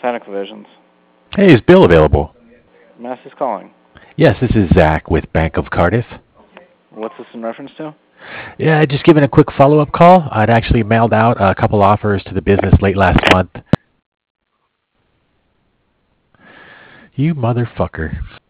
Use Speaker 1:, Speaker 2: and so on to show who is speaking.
Speaker 1: Technical Visions.
Speaker 2: Hey, is Bill available?
Speaker 1: Mass is calling.
Speaker 2: Yes, this is Zach with Bank of Cardiff.
Speaker 1: What's this in reference to?
Speaker 2: Yeah, just giving a quick follow-up call. I'd actually mailed out a couple offers to the business late last month. You motherfucker.